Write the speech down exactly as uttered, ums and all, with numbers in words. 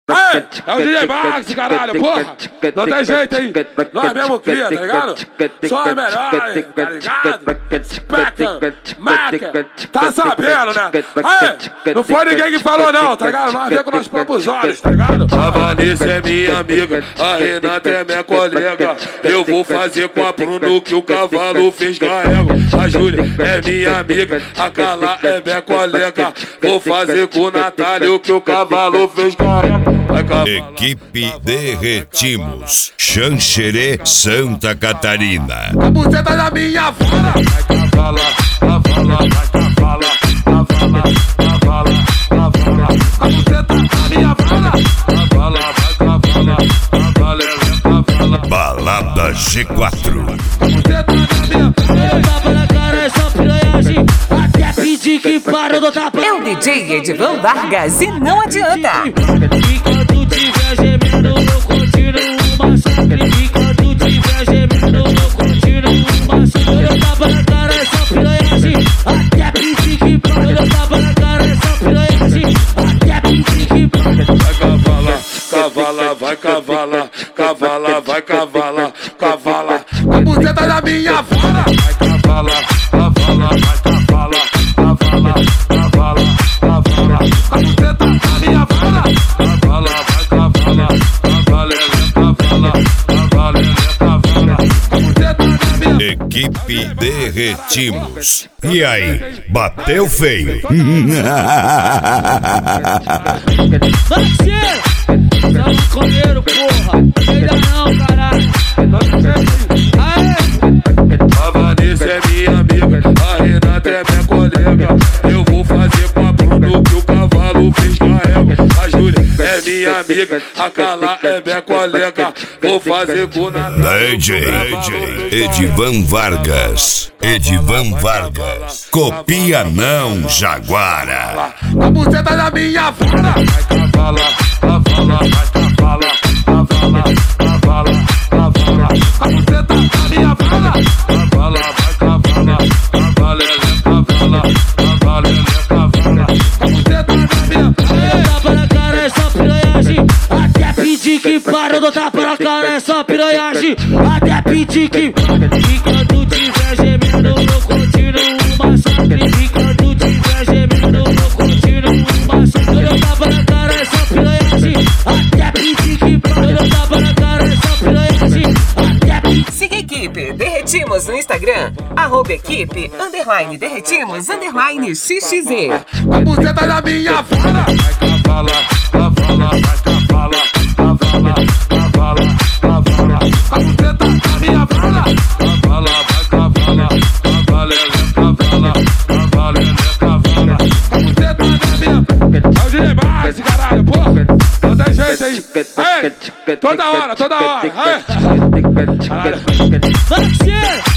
Aê, é o D J Max, caralho, porra! Não tem jeito, hein? Nós mesmo cria, tá ligado? Só é melhor, tá ligado? Speca, marca, tá sabendo, né? Aê, não foi ninguém que falou não, tá ligado? Nós vemos com nossos próprios olhos, tá ligado? A Vanessa é minha amiga, a Renata é minha colega. Eu vou fazer com a Bruno que o cavalo fez carrego. A Júlia é minha amiga, a Carla é minha colega. Vou fazer com o Natália o que o cavalo fez carrego. Equipe Derretimos, Xanxerê, Santa Catarina. A buceta da minha vara. Vai cavala, cavala, vai cavala, cavala, cavala, cavala. A buceta da minha vara. Cavala, vai cavala, cavala, cavala. Balada G quatro. A buceta da minha vara. Tapa na cara é só piranhagem. Até pedir que para do tapa. É o D J Edivan Vargas e não adianta. Enquanto tiver gemendo, eu continuo um massacre. Enquanto tiver gemendo, eu continuo um massacre. Eu tapa na cara é só piranhagem. Até pedir que para. Eu tapa na cara é só piranhagem. Até pedir que para. Vai cavala, cavala, vai cavala, cavala, vai cavala, cavala. A buceta da minha vara. Vai cavala, cavala, vai cavala, cavala, cavala, cavala. A buceta da minha vara. Cavala, vai cavala, cavala, cavala, cavala, cavala. A buceta da minha Equipe Derretimos. E aí, bateu feio? Parceiro, tá maconheiro, porra. Ainda não, caralho. Aê. A Vanessa é minha amiga, a Renata é minha colega. Eu vou fazer com a Bruno que o cavalo fez carrego. A Júlia é minha amiga, a Carla é minha colega. Vou fazer com o Natália. D J Edivan Vargas. Edivan Vargas. Copia não, Jaguara. A buceta da minha vara. Vai cavala, cavala, vai cavala, cavala, cavala, cavala. A buceta da minha vara. Cavala, vai cavala, cavala, cavala, cavala, cavala. A buceta da minha vara. Tapa na cara é só piranhagem. Até pedir que para. Eu dou tapa na cara é só piranhagem. Até pedir que para. Enquanto tiver gemendo, eu continuo um massacre. Enquanto tiver gemendo, eu continuo um massacre. Eu tapa na cara é só piranhagem. Até pedir que para. Eu tapa na cara é só piranhagem. Até pedir. Siga a equipe Derretimos no Instagram, arroba equipe, underline, derretimos, underline, xxz. A buceta da minha vara. Vai cavala, cavala, vai cavala, cavala, cavala, cavala. A buceta da minha vara. Cavala, vai cavala, cavala, cavala, cavala, cavala. A buceta da minha. É o D J Max, caralho, porra! Não tem jeito aí! Aê! Toda hora, toda hora! Aê! Caralho! Parceiro,